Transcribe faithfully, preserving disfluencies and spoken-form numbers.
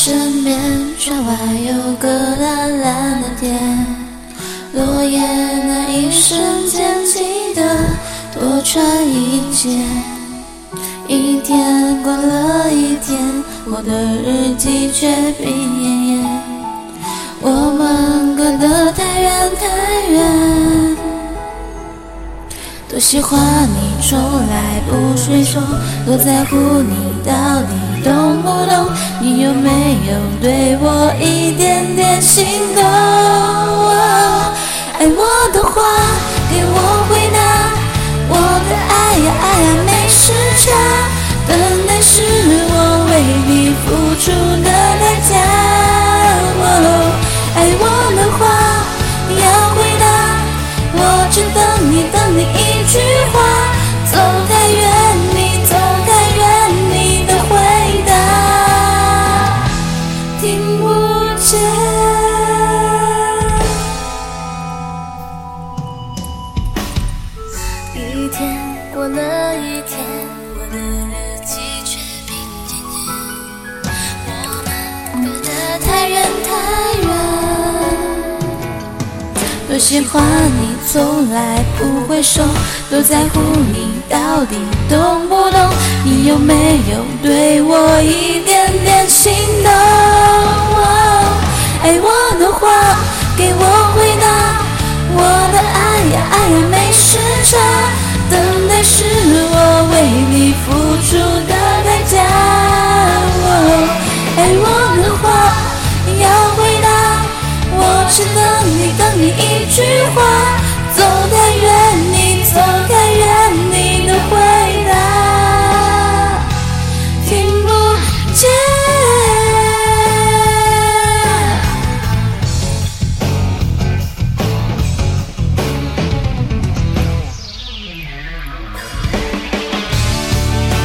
身边，窗外有个蓝蓝的天，落叶那一瞬间记得多穿一件。一天过了一天，我的日记却病恹恹。我们隔得太远太远，多喜欢你从来不说说，多在乎你到底懂不懂，你有没有对我一点点心动？哦，爱我的话给我回答，我的爱呀爱呀没时差，等待是我为你付出的代价。哦，爱我的话要回答，我只等你等你一句话，走太远你走太远你的回答听不见。一天过了一天，我的日记却病恹恹。我们隔得太远太远，多喜欢你从来不会说，多在乎你到底懂不懂，你有没有对我一点点心动？哦，爱我的话给我